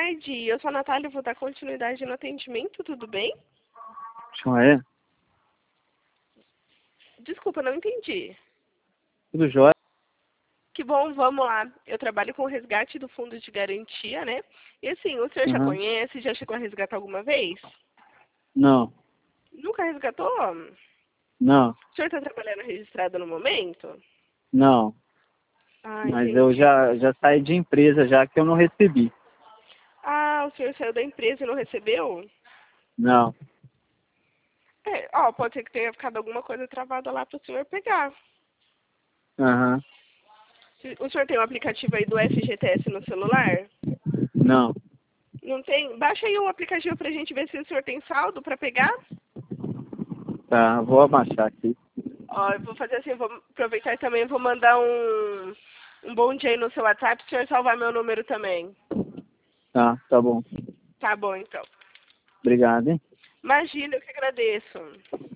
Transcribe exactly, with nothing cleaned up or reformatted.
tarde. Eu sou a Natália, vou dar continuidade no atendimento, tudo bem? Joia? Desculpa, não entendi. Tudo jóia? Que bom, vamos lá. Eu trabalho com o resgate do fundo de garantia, né? E assim, o senhor já Uhum. conhece, já chegou a resgatar alguma vez? Não, Nunca resgatou? O não, senhor está trabalhando registrado no momento? não. Ah, Mas eu entendi. já, já saí de empresa já que eu não recebi. Ah, o senhor saiu da empresa e não recebeu? Não. É, ó, pode ser que tenha ficado alguma coisa travada lá para o senhor pegar. Aham. Se- O senhor tem o aplicativo aí do F G T S no celular? Não. Não tem? Baixa aí o aplicativo pra gente ver se o senhor tem saldo para pegar. Tá, vou abaixar aqui. Ó, eu vou fazer assim, vou aproveitar também, vou mandar um, um bom dia aí no seu WhatsApp, pro senhor salvar meu número também. Tá, tá bom. Tá bom, então. Obrigado, hein? Imagina, eu que agradeço.